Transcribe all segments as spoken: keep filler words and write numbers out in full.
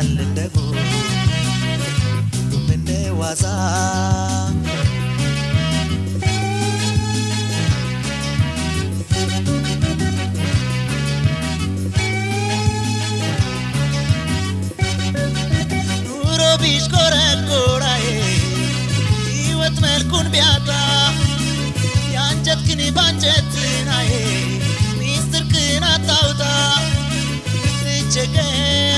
ይበናል እንደጉ ሁሉም እንደ ዋዛ ኑሮቢሽ ኮረኮራዬ ህይወት መልኩን ቢያጣ ያንጀትክን ባንጀትናዬ ሚስጥርክን አታውጣ ብትቸገር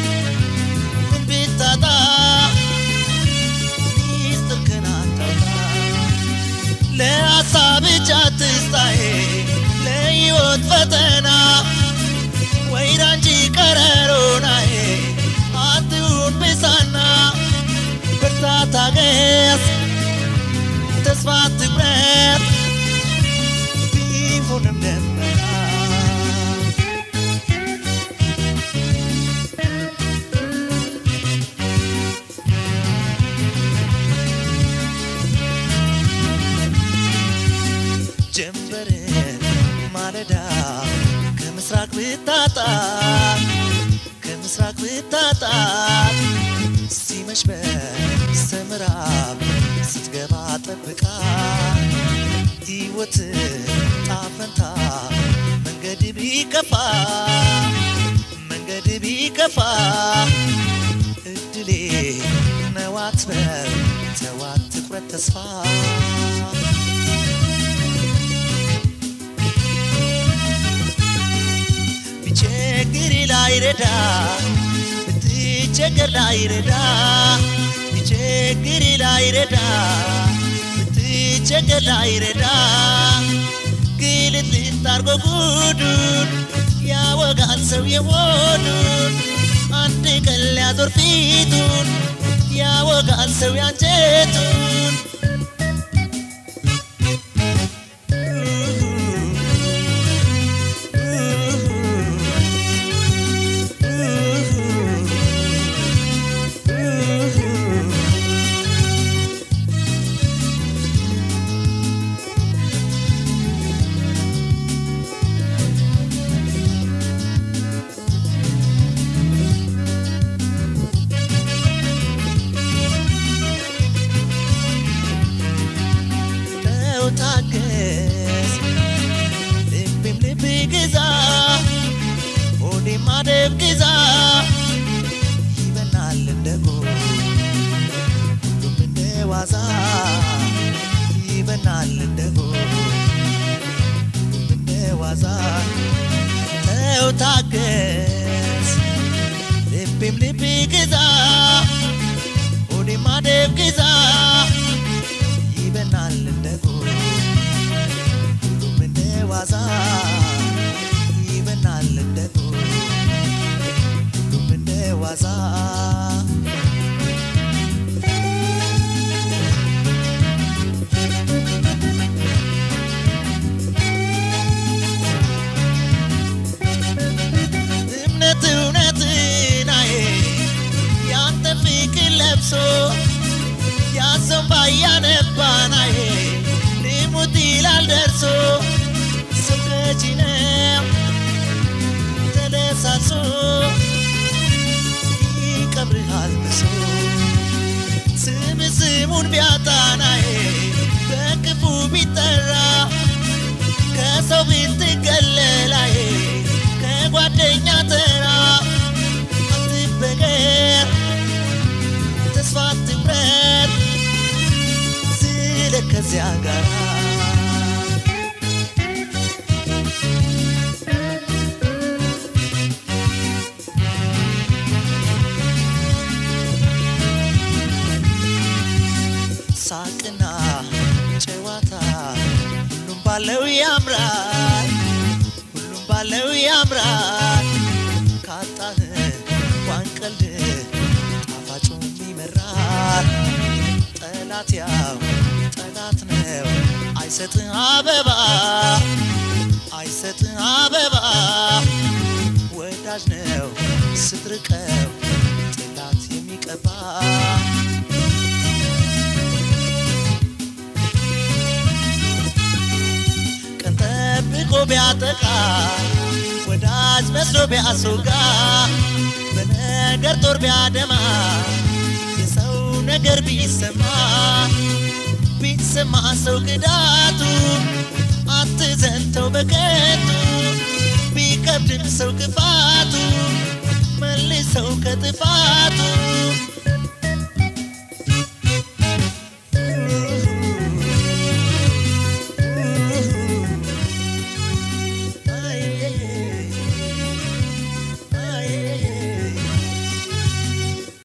ብታጣ ሚስጥርክን አታውጣ ለሀሳብ ብቻ አትስጣዬ ለህይወት ፈተና ወይራንጂ ቀረሮናዬ አትሁን ብሳና ብርታት ታገስ ተስፋ አትቁረጥ ቢሆንም ደመና ጀንበርን ማለዳ ከምስራቅ ብታጣ ከምስራቅ ብታጣ ሲመሽ በስተምዕራብ ስትገባ ጠብቃ ህይወት ጣፈንታ መንገድ ቢከፋ መንገድ ቢከፋ እድሌ ነው አትበል ተው አትቁረጥ ተስፋ ቢቸግር ላይረዳ ብትቸገር ላይረዳ ቢቸግር ላይረዳ ብትቸገር ላይረዳ ግልጥልጥ አርጎ ጉዱን ያወጋል ሰው የሆዱን አንድ ቀን ሊያዞር ፊቱን ያወጋል ሰው ያንጀቱን ታገስ ልብም ልብ ግዛ ሆዴ ማደብ ግዛ ይበናል እንደጉ ሁሉም እንደ ዋዛ ይበናል እንደጉ ሁሉም እንደ ዋዛ ተው ታገስ ልብም ልብ ግዛ ሆዴ ማደብ ግዛ ይበናል እንደጉ ዋዛ ይበናል እንደጉ ሁሉም እንደ ዋዛ እምነት እውነትናዬ ያንተ ፍቅር ለብሶ ያሰው ባያነባናዬ ሊሙት ይላል ደርሶ ሰውከጂነው ተለሳሶ ይቀብርሃል ብሶ ስም ስሙን ቢያጣናዬ በክፉ ቢጠራ ከሰው ብትገለላዬ ከጓደኛ ተራ አትበገር ተስፋ አትቁረጥ ዝለቅ ከዚያ ጋር ሳቅና ጨዋታ ሁሉም ባለው ያምራል ሁሉም ባለው ያምራል ካጣህ ዋንቀልድ ጣፋጩም ይመራል ጠላት ያው ጠላት ነው አይሰጥህ አበባ አይሰጥህ አበባ ወዳጅ ነው ስትርቀው ጠላት የሚቀባ ቢያጠቃ ወዳጅ መስሎ ቢያስወጋ በነ ነገር ጦር ቢያደማ የሰው ነገር ቢሰማ ቢሰማ ሰው ግዳቱ አትዘንተው በከንቱ ቢከብድም ሰው ክፋቱ መልሰው ከጥፋቱ